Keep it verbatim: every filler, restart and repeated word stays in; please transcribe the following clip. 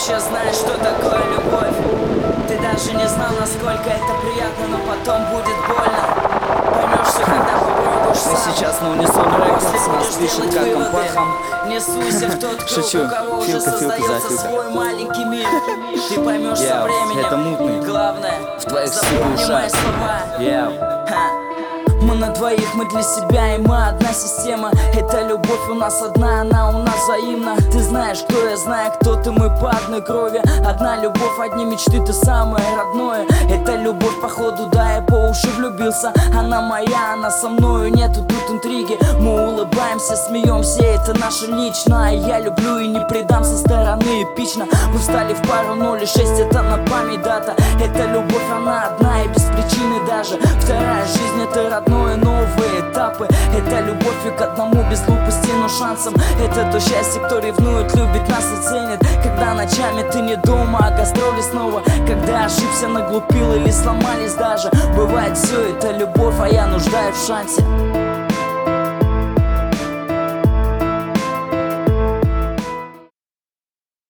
вообще знаешь, что такое любовь? Ты даже не знал, насколько это приятно, но потом будет больно. Поймешь все, когда попробуешь сам. Ты сейчас на Унисон Рекордс, нас пишет как компахом. Не суйся в тот круг, Шучу. у кого уже Филка, филка, создается зафилка. свой маленький мир. Ты поймешь со Яу, временем. это мутный. Главное, В твоих запомни синих мои ушах. слова. Яу. Ха. Мы на двоих, мы для себя, и мы одна система. Это любовь у нас одна, она у нас взаимна. Ты знаешь, кто я знаю, кто ты, мы по одной крови. Одна любовь, одни мечты, ты самое родное. Это любовь, походу, да, я по уши влюбился. Она моя, она со мною, нету тут интриги. Мы улыбаемся, смеемся, это наше личное. Я люблю и не предам, со стороны эпично. Мы встали в пару ноль шесть, это на память дата. Это любовь, она одна и без причины даже. Вторая жизнь, это родное, новые этапы. Это любовь и к одному без глупости, но шансом. Это то счастье, кто ревнует, любит нас и ценит. Когда ночами ты не дома, а гастроли снова. Когда ошибся, наглупил или сломались даже. Бывает все, это любовь, а я нуждаюсь в шансе.